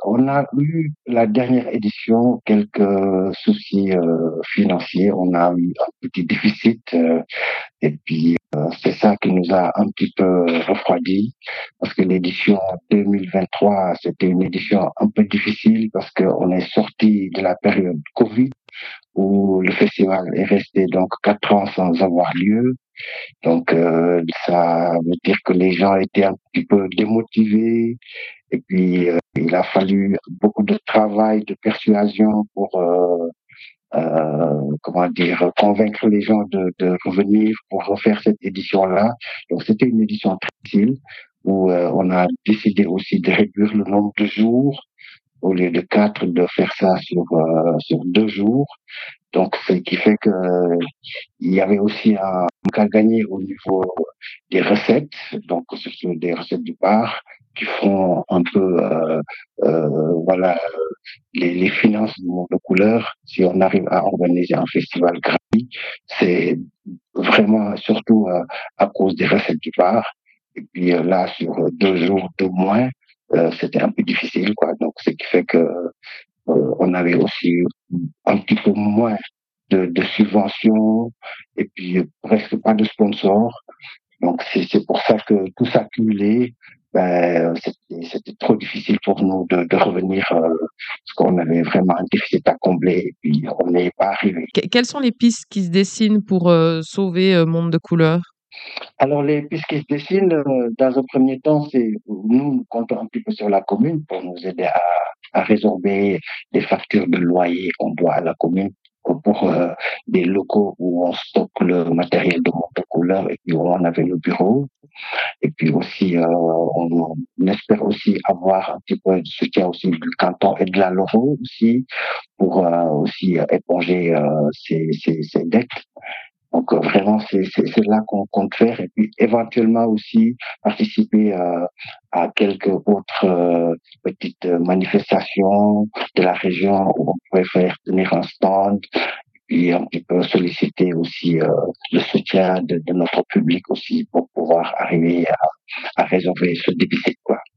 on a eu la dernière édition quelques soucis financiers. On a eu un petit déficit et puis c'est ça qui nous a un petit peu refroidi parce que l'édition 2023 c'était une édition un peu difficile parce qu'on est sorti de la période Covid où le festival est resté donc 4 ans sans avoir lieu. Donc ça veut dire que les gens étaient un petit peu démotivés et puis il a fallu beaucoup de travail, de persuasion pour comment dire convaincre les gens de revenir pour refaire cette édition-là. Donc c'était une édition très difficile où on a décidé aussi de réduire le nombre de jours au lieu de 4, de faire ça sur 2 jours. Donc, ce qui fait que il y avait aussi un manque à gagner au niveau des recettes, donc ce sont des recettes du bar qui font un peu, voilà, les finances du monde de couleur. Si on arrive à organiser un festival gratuit, c'est vraiment surtout à cause des recettes du bar. Et puis là, sur 2 jours de moins, c'était un peu difficile, quoi. Donc, ce qui fait que on avait aussi un petit peu moins de subventions et puis presque pas de sponsors. Donc c'est pour ça que tout ça cumulé, ben, c'était trop difficile pour nous de revenir parce qu'on avait vraiment un déficit à combler et puis on n'y est pas arrivé. Quelles sont les pistes qui se dessinent pour sauver Monde de couleurs? Alors les pistes qui se dessinent, dans un premier temps, c'est nous comptons un petit peu sur la commune pour nous aider à résorber les factures de loyer qu'on doit à la commune pour des locaux où on stocke le matériel de motocouleur et puis où on avait le bureau. Et puis aussi, on espère aussi avoir un petit peu de soutien aussi du canton et de la Loro aussi pour aussi éponger ces dettes. Donc vraiment, c'est là qu'on compte faire et puis éventuellement aussi participer à quelques autres petites manifestations de la région où on pourrait faire tenir un stand et un petit peu solliciter aussi le soutien de notre public aussi pour pouvoir arriver à résorber ce déficit, quoi.